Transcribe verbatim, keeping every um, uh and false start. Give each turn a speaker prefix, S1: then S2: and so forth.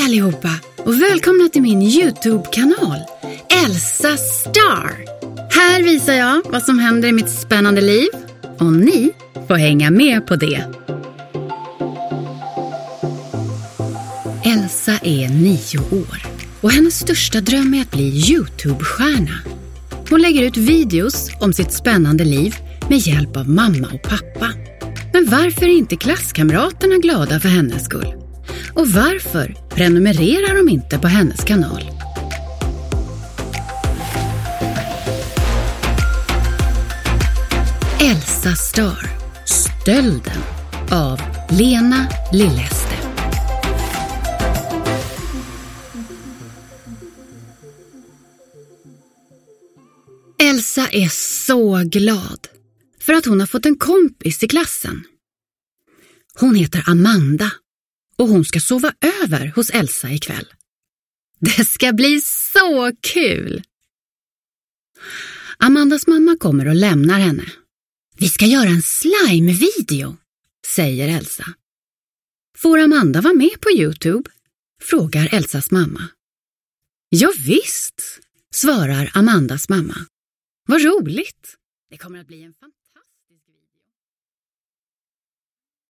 S1: allihopa och välkomna till min YouTube-kanal Elsa Star. Här visar jag vad som händer i mitt spännande liv och ni får hänga med på det. Elsa är nio år och hennes största dröm är att bli YouTube-stjärna. Hon lägger ut videos om sitt spännande liv med hjälp av mamma och pappa. Men varför är inte klasskamraterna glada för hennes skull? Och varför prenumererar de inte på hennes kanal? Elsa Star, Stölden av Lena Lilleste. Elsa är så glad för att hon har fått en kompis i klassen. Hon heter Amanda och hon ska sova över hos Elsa ikväll. Det ska bli så kul! Amandas mamma kommer och lämnar henne. Vi ska göra en slime-video, säger Elsa. Får Amanda vara med på YouTube? Frågar Elsas mamma. Ja visst, svarar Amandas mamma. Vad roligt! Det kommer att bli en fantastisk